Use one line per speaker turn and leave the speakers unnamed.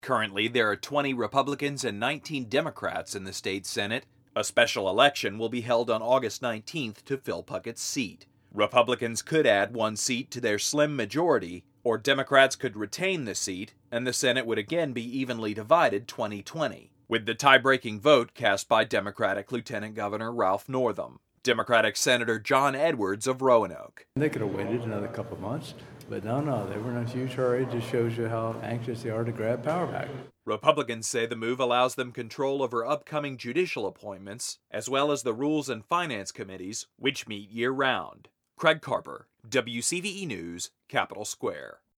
Currently, there are 20 Republicans and 19 Democrats in the state Senate. A special election will be held on August 19th to fill Puckett's seat. Republicans could add one seat to their slim majority, or Democrats could retain the seat, and the Senate would again be evenly divided 20-20, with the tie-breaking vote cast by Democratic Lieutenant Governor Ralph Northam. Democratic Senator John Edwards of Roanoke.
They could have waited another couple of months, but no, they were in a huge hurry. It just shows you how anxious they are to grab power back.
Republicans say the move allows them control over upcoming judicial appointments, as well as the Rules and Finance Committees, which meet year-round. Craig Carper, WCVE News, Capitol Square.